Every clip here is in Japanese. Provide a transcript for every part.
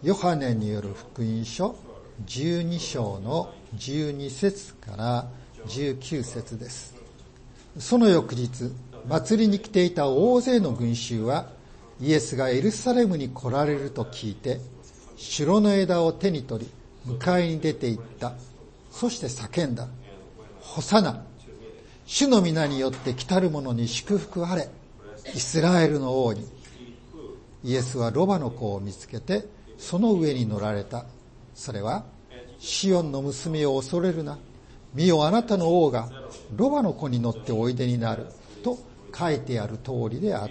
ヨハネによる福音書12章の12節から19節です。その翌日、祭りに来ていた大勢の群衆はイエスがエルサレムに来られると聞いて、シュロの枝を手に取り迎えに出て行った。そして叫んだ。ホサナ、主の皆によって来たる者に祝福あれ、イスラエルの王に。イエスはロバの子を見つけてその上に乗られた。それは、シオンの娘を恐れるな、見よあなたの王がロバの子に乗っておいでになると書いてある通りであった。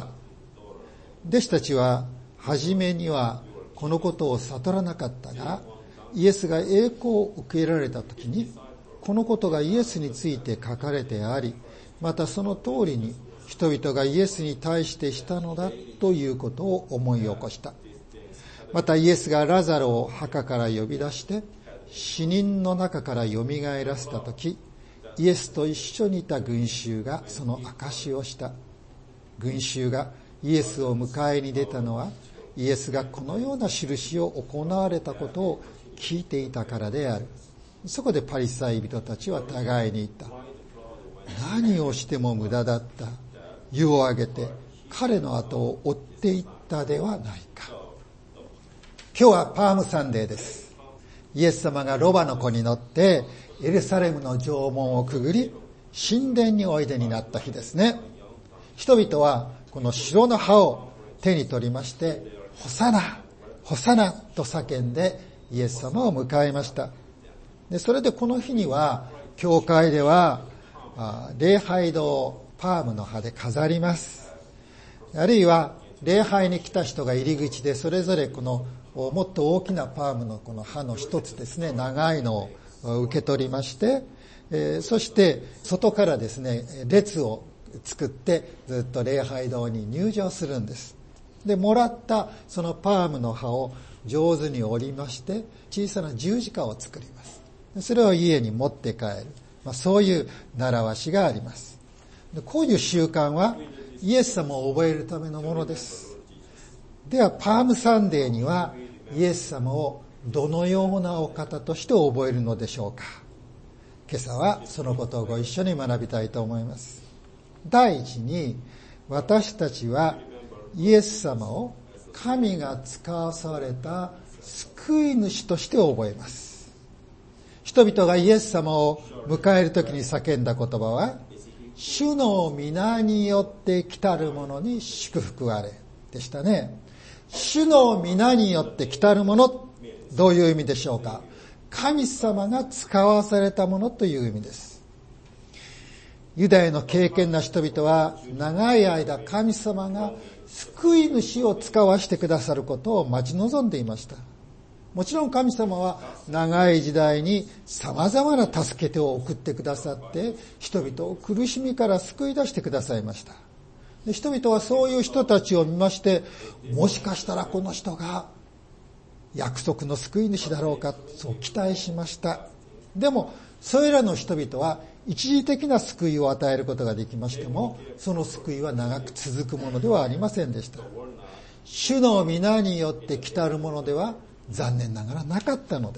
弟子たちは初めにはこのことを悟らなかったが、イエスが栄光を受けられた時に、このことがイエスについて書かれてあり、またその通りに人々がイエスに対してしたのだということを思い起こした。またイエスがラザロを墓から呼び出して死人の中からよみがえらせたとき、イエスと一緒にいた群衆がその証をした。群衆がイエスを迎えに出たのは、イエスがこのような印を行われたことを聞いていたからである。そこでパリサイ人たちは互いに言った。何をしても無駄だった。湯をあげて彼の後を追っていったではないか。今日はパームサンデーです。イエス様がロバの子に乗ってエルサレムの城門をくぐり神殿においでになった日ですね。人々はこの白の葉を手に取りまして、ホサナ、ホサナと叫んでイエス様を迎えました。で、それでこの日には教会では礼拝堂をパームの葉で飾ります。あるいは礼拝に来た人が入り口でそれぞれこのもっと大きなパームのこの葉の一つですね、長いのを受け取りまして、そして外からですね、列を作ってずっと礼拝堂に入場するんです。で、もらったそのパームの葉を上手に折りまして小さな十字架を作ります。それを家に持って帰る、そういう習わしがあります。で、こういう習慣はイエス様を覚えるためのものです。ではパームサンデーにはイエス様をどのようなお方として覚えるのでしょうか。今朝はそのことをご一緒に学びたいと思います。第一に、私たちはイエス様を神が使わされた救い主として覚えます。人々がイエス様を迎えるときに叫んだ言葉は、主の皆によって来たる者に祝福あれでしたね。主の皆によって来たる者、どういう意味でしょうか。神様が使わされたものという意味です。ユダヤの敬虔な人々は長い間神様が救い主を使わしてくださることを待ち望んでいました。もちろん神様は長い時代に様々な助け手を送ってくださって人々を苦しみから救い出してくださいました。で、人々はそういう人たちを見まして、もしかしたらこの人が約束の救い主だろうか、そう期待しました。でもそれらの人々は一時的な救いを与えることができましても、その救いは長く続くものではありませんでした。主の皆によって来たるものでは残念ながらなかったのです。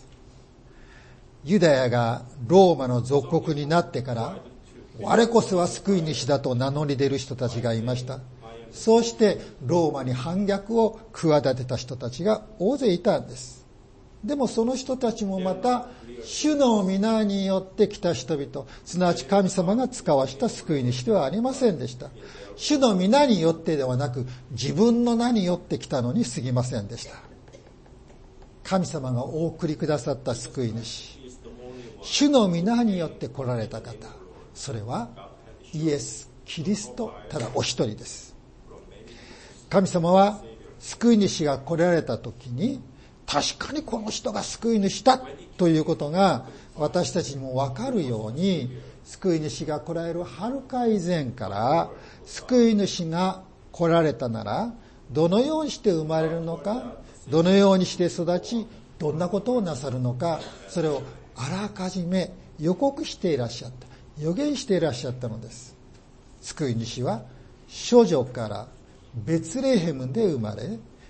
ユダヤがローマの属国になってから、我こそは救い主だと名乗り出る人たちがいました。そうしてローマに反逆を企てた人たちが大勢いたんです。でもその人たちもまた主の皆によって来た人々、すなわち神様が使わした救い主ではありませんでした。主の皆によってではなく、自分の名によって来たのに過ぎませんでした。神様がお送りくださった救い主、主の皆によって来られた方、それはイエス・キリストただお一人です。神様は救い主が来られた時に、確かにこの人が救い主だということが私たちにも分かるように、救い主が来られるはるか以前から救い主が来られたなら、どのようにして生まれるのか、どのようにして育ち、どんなことをなさるのか、それをあらかじめ予告していらっしゃった、予言していらっしゃったのです。救い主は処女からベツレヘムで生まれ、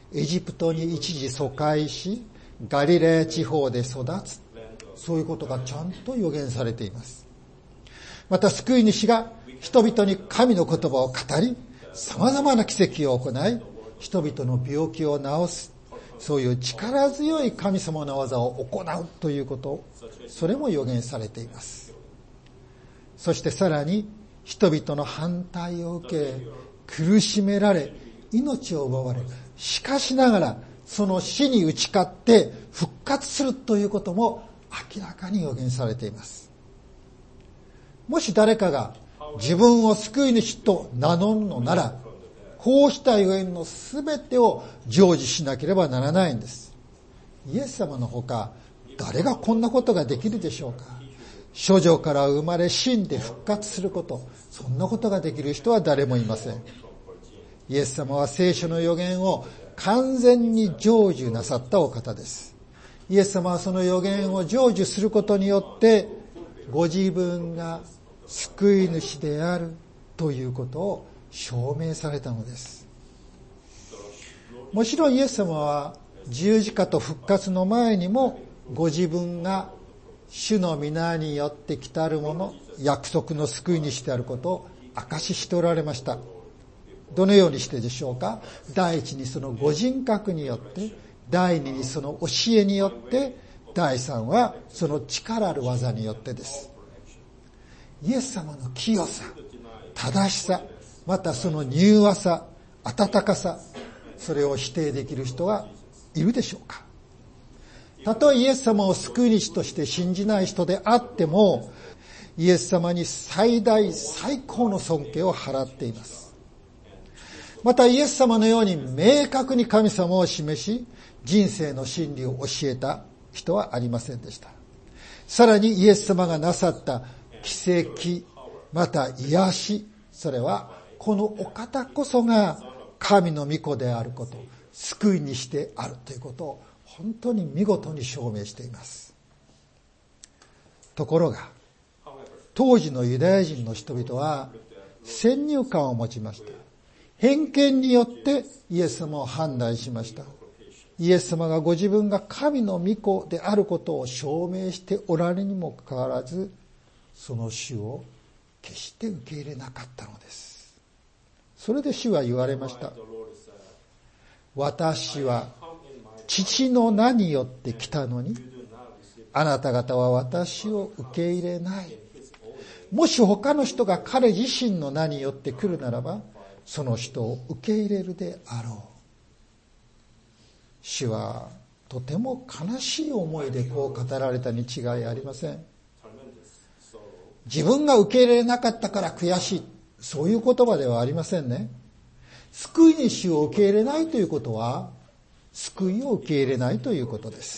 エジプトに一時疎開し、ガリラヤ地方で育つ。そういうことがちゃんと予言されています。また救い主が人々に神の言葉を語り、様々な奇跡を行い、人々の病気を治す。そういう力強い神様の技を行うということ、それも予言されています。そしてさらに、人々の反対を受け、苦しめられ、命を奪われ、しかしながら、その死に打ち勝って復活するということも明らかに予言されています。もし誰かが自分を救い主と名乗るのなら、こうした予言のすべてを成就しなければならないんです。イエス様のほか、誰がこんなことができるでしょうか。処女から生まれ死んで復活すること、そんなことができる人は誰もいません。イエス様は聖書の予言を完全に成就なさったお方です。イエス様はその予言を成就することによって、ご自分が救い主であるということを証明されたのです。もちろんイエス様は十字架と復活の前にもご自分が主の皆によって来たるもの、約束の救い主であることを証ししておられました。どのようにしてでしょうか。第一にそのご人格によって、第二にその教えによって、第三はその力ある技によってです。イエス様の清さ、正しさ、またその柔和さ、温かさ、それを否定できる人はいるでしょうか。たとえイエス様を救い主として信じない人であっても、イエス様に最大最高の尊敬を払っています。またイエス様のように明確に神様を示し、人生の真理を教えた人はありませんでした。さらにイエス様がなさった奇跡、また癒し、それはこのお方こそが神の御子であること、救い主であるということを本当に見事に証明しています。ところが、当時のユダヤ人の人々は先入観を持ちました。偏見によってイエス様を判断しました。イエス様がご自分が神の御子であることを証明しておられるにもかかわらず、その主を決して受け入れなかったのです。それで主は言われました。私は父の名によって来たのに、あなた方は私を受け入れない。もし他の人が彼自身の名によって来るならば、その人を受け入れるであろう。主はとても悲しい思いでこう語られたに違いありません。自分が受け入れなかったから悔しい、そういう言葉ではありませんね。救い主を受け入れないということは、救いを受け入れないということです。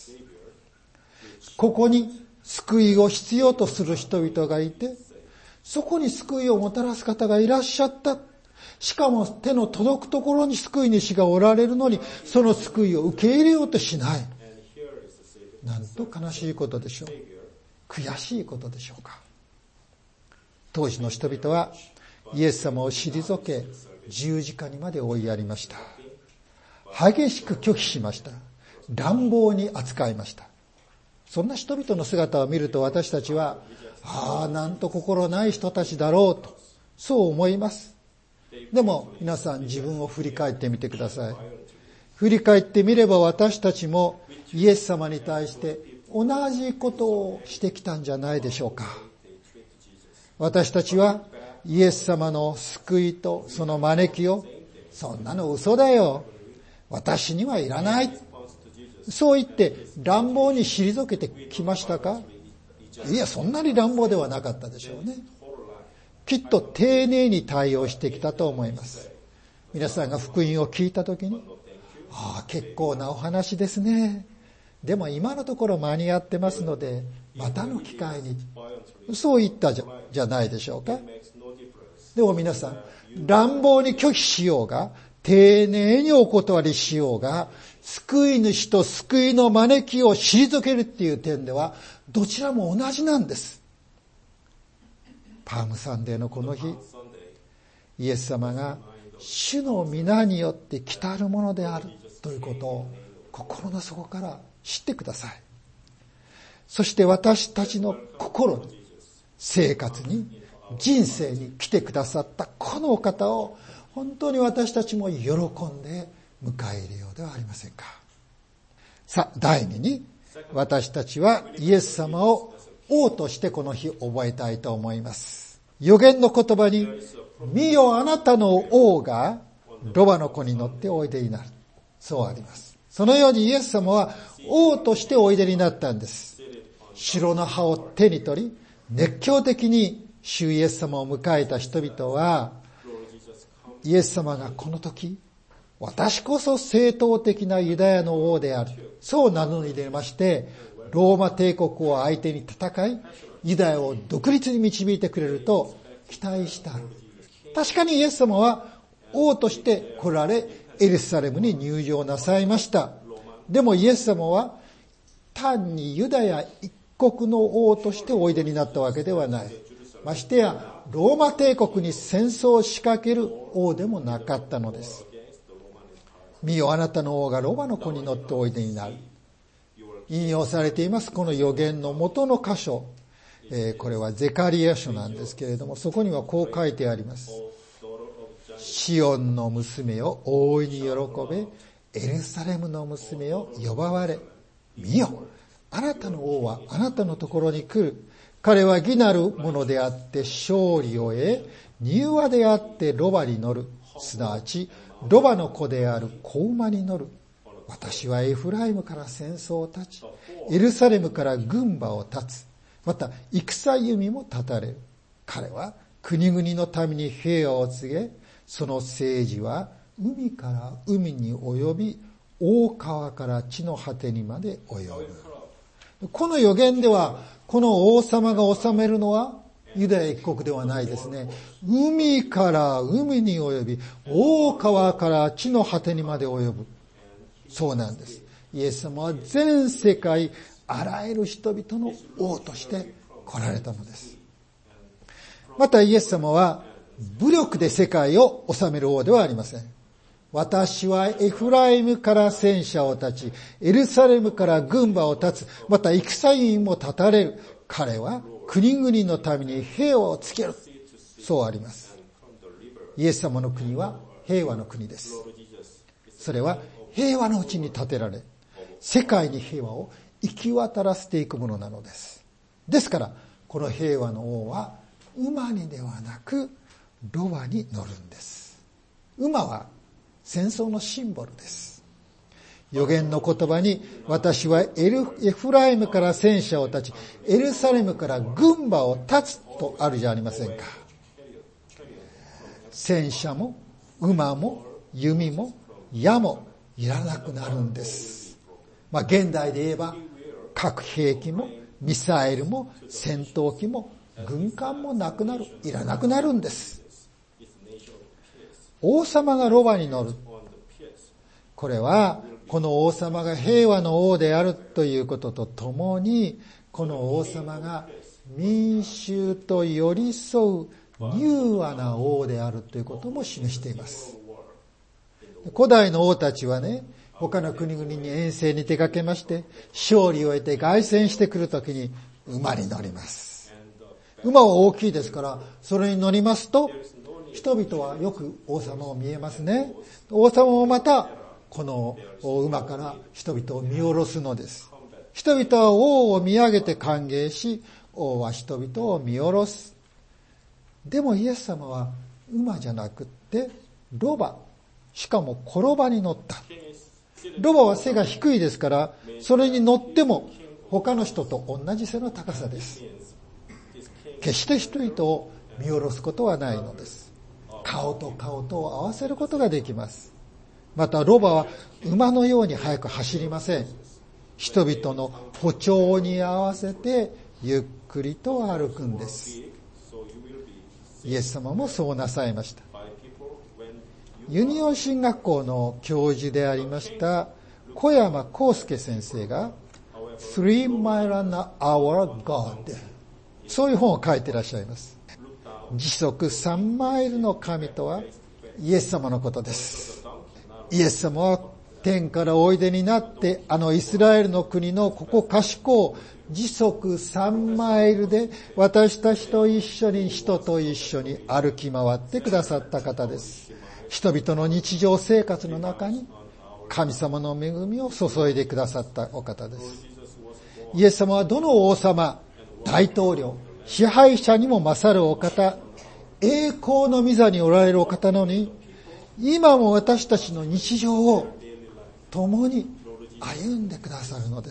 ここに救いを必要とする人々がいて、そこに救いをもたらす方がいらっしゃった。しかも手の届くところに救い主がおられるのに、その救いを受け入れようとしない。なんと悲しいことでしょう。悔しいことでしょうか。当時の人々はイエス様を退け、十字架にまで追いやりました。激しく拒否しました。乱暴に扱いました。そんな人々の姿を見ると私たちは、なんと心ない人たちだろうと、そう思います。でも皆さん自分を振り返ってみてください。振り返ってみれば私たちもイエス様に対して同じことをしてきたんじゃないでしょうか。私たちはイエス様の救いとその招きを、そんなの嘘だよ、私にはいらない、そう言って乱暴に退けてきましたか。いや、そんなに乱暴ではなかったでしょうね。きっと丁寧に対応してきたと思います。皆さんが福音を聞いたときに、結構なお話ですね。でも今のところ間に合ってますので、またの機会に、そう言ったじゃないでしょうか。でも皆さん、乱暴に拒否しようが、丁寧にお断りしようが、救い主と救いの招きを退けるっていう点では、どちらも同じなんです。パームサンデーのこの日、イエス様が主の皆によって来たるものであるということを心の底から知ってください。そして私たちの心に、生活に、人生に来てくださったこのお方を本当に私たちも喜んで迎え入れようではありませんか。さあ、第2に、私たちはイエス様を王としてこの日覚えたいと思います。預言の言葉に、見よあなたの王がロバの子に乗っておいでになる。そうあります。そのようにイエス様は王としておいでになったんです。白の葉を手に取り、熱狂的に主イエス様を迎えた人々は、イエス様がこの時、私こそ正統的なユダヤの王である。そう名乗り出まして、ローマ帝国を相手に戦い、ユダヤを独立に導いてくれると期待した。確かにイエス様は王として来られ、エルサレムに入場なさいました。でもイエス様は単にユダヤ一国の王としておいでになったわけではない。ましてやローマ帝国に戦争を仕掛ける王でもなかったのです。見よあなたの王がロバの子に乗っておいでになる。引用されていますこの預言の元の箇所、これはゼカリヤ書なんですけれども、そこにはこう書いてあります。シオンの娘よ大いに喜べ、エルサレムの娘よ呼ばわれ。見よあなたの王はあなたのところに来る。彼は義なるものであって勝利を得、柔和であってロバに乗る。すなわちロバの子である子馬に乗る。私はエフライムから戦争を立ち、エルサレムから軍馬を立つ。また戦弓も立たれる。彼は国々のために平和を告げ、その政治は海から海に及び、大川から地の果てにまで及ぶ。この預言では、この王様が治めるのはユダヤ一国ではないですね。海から海に及び、大川から地の果てにまで及ぶ。そうなんです。イエス様は全世界あらゆる人々の王として来られたのです。またイエス様は武力で世界を治める王ではありません。私はエフライムから戦車を立ち、エルサレムから軍馬を立つ、また戦員も立たれる。彼は国々のために平和をつける。そうあります。イエス様の国は平和の国です。それは平和のうちに建てられ、世界に平和を行き渡らせていくものなのです。ですから、この平和の王は馬にではなくロバに乗るんです。馬は戦争のシンボルです。預言の言葉に、私はエフライムから戦車を立ち、エルサレムから軍馬を立つとあるじゃありませんか。戦車も馬も弓も矢もいらなくなるんです。現代で言えば核兵器もミサイルも戦闘機も軍艦もなくなる、いらなくなるんです。王様がロバに乗る。これはこの王様が平和の王であるということとともに、この王様が民衆と寄り添う柔和な王であるということも示しています。古代の王たちはね、他の国々に遠征に出かけまして、勝利を得て凱旋してくるときに馬に乗ります。馬は大きいですから、それに乗りますと、人々はよく王様を見えますね。王様もまた、この馬から人々を見下ろすのです。人々は王を見上げて歓迎し、王は人々を見下ろす。でもイエス様は馬じゃなくってロバ、しかも転ばに乗った。ロバは背が低いですから、それに乗っても他の人と同じ背の高さです。決して人々を見下ろすことはないのです。顔と顔とを合わせることができます。またロバは馬のように速く走りません。人々の歩調に合わせてゆっくりと歩くんです。イエス様もそうなさいました。ユニオン神学校の教授でありました小山康介先生が Three Mile an Hour God、 そういう本を書いていらっしゃいます。時速3マイルの神とはイエス様のことです。イエス様は天からおいでになって、あのイスラエルの国のここ賢を時速3マイルで私たちと一緒に、人と一緒に歩き回ってくださった方です。人々の日常生活の中に神様の恵みを注いでくださったお方です。イエス様はどの王様、大統領、支配者にも勝るお方、栄光の御座におられるお方なのに、今も私たちの日常を共に歩んでくださるのです。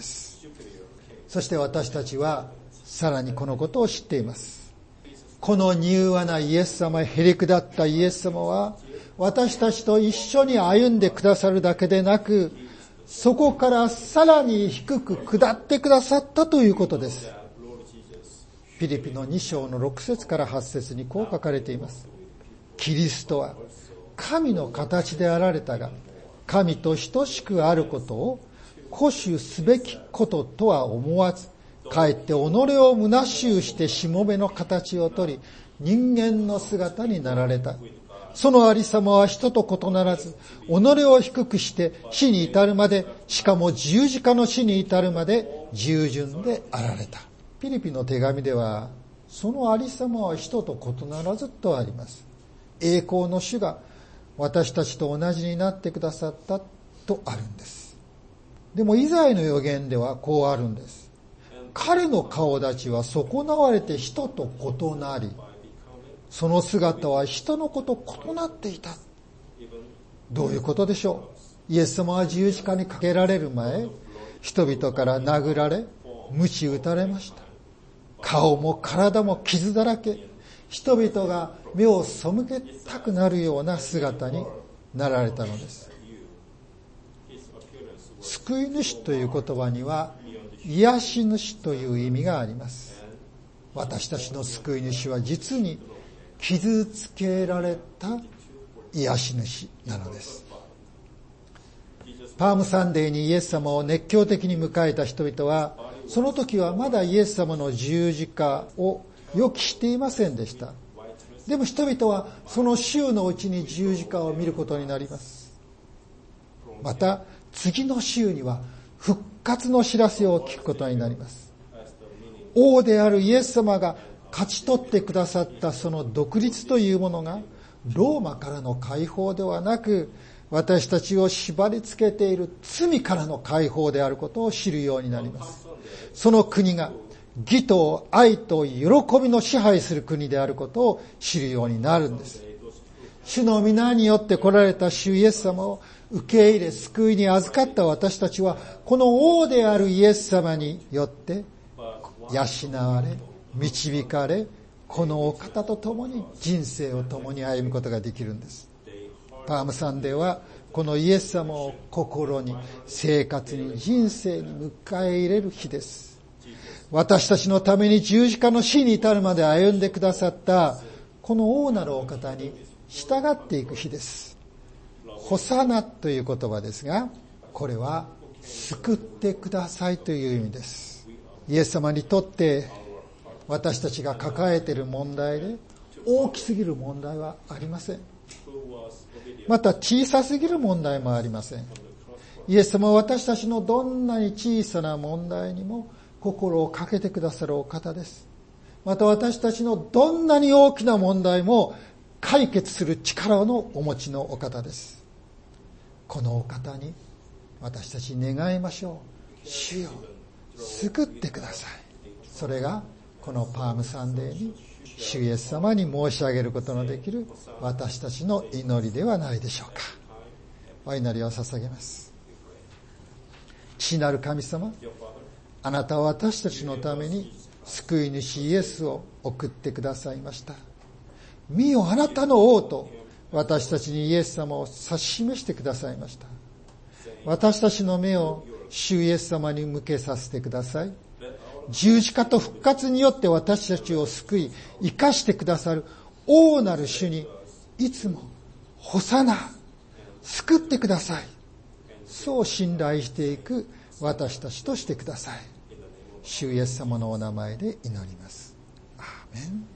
そして私たちはさらにこのことを知っています。この柔和なイエス様、へりくだったイエス様は、私たちと一緒に歩んでくださるだけでなく、そこからさらに低く下ってくださったということです。ピリピの2章の6節から8節にこう書かれています。キリストは神の形であられたが、神と等しくあることを固守すべきこととは思わず、かえって己を虚しゅうしてしもべの形をとり、人間の姿になられた。そのありさまは人と異ならず、己を低くして死に至るまで、しかも十字架の死に至るまで従順であられた。ピリピの手紙では、そのありさまは人と異ならずとあります。栄光の主が私たちと同じになってくださったとあるんです。でもイザヤの預言ではこうあるんです。彼の顔立ちは損なわれて人と異なり、その姿は人の子と異なっていた。どういうことでしょう。イエス様は十字架にかけられる前、人々から殴られ、鞭打たれました。顔も体も傷だらけ、人々が目を背けたくなるような姿になられたのです。救い主という言葉には、癒し主という意味があります。私たちの救い主は実に傷つけられた癒し主なのです。パームサンデーにイエス様を熱狂的に迎えた人々は、その時はまだイエス様の十字架を予期していませんでした。でも人々はその週のうちに十字架を見ることになります。また次の週には復活の知らせを聞くことになります。王であるイエス様が勝ち取ってくださったその独立というものが、ローマからの解放ではなく、私たちを縛り付けている罪からの解放であることを知るようになります。その国が義と愛と喜びの支配する国であることを知るようになるんです。主の皆によって来られた主イエス様を受け入れ救いに預かった私たちは、この王であるイエス様によって養われ、導かれ、このお方と共に人生を共に歩むことができるんです。パームサンデーはこのイエス様を心に、生活に、人生に迎え入れる日です。私たちのために十字架の死に至るまで歩んでくださったこの王なるお方に従っていく日です。ホサナという言葉ですが、これは救ってくださいという意味です。イエス様にとって私たちが抱えている問題で大きすぎる問題はありません。また小さすぎる問題もありません。イエス様は私たちのどんなに小さな問題にも心をかけてくださるお方です。また私たちのどんなに大きな問題も解決する力のお持ちのお方です。このお方に私たち願いましょう。主よ、救ってください。それがこのパームサンデーに主イエス様に申し上げることのできる私たちの祈りではないでしょうか。お祈りを捧げます。父なる神様、あなたは私たちのために救い主イエスを送ってくださいました。見よ、あなたの王と私たちにイエス様を指し示してくださいました。私たちの目を主イエス様に向けさせてください。十字架と復活によって私たちを救い生かしてくださる王なる主にいつもホサナ、救ってください、そう信頼していく私たちとしてください。主イエス様のお名前で祈ります。アーメン。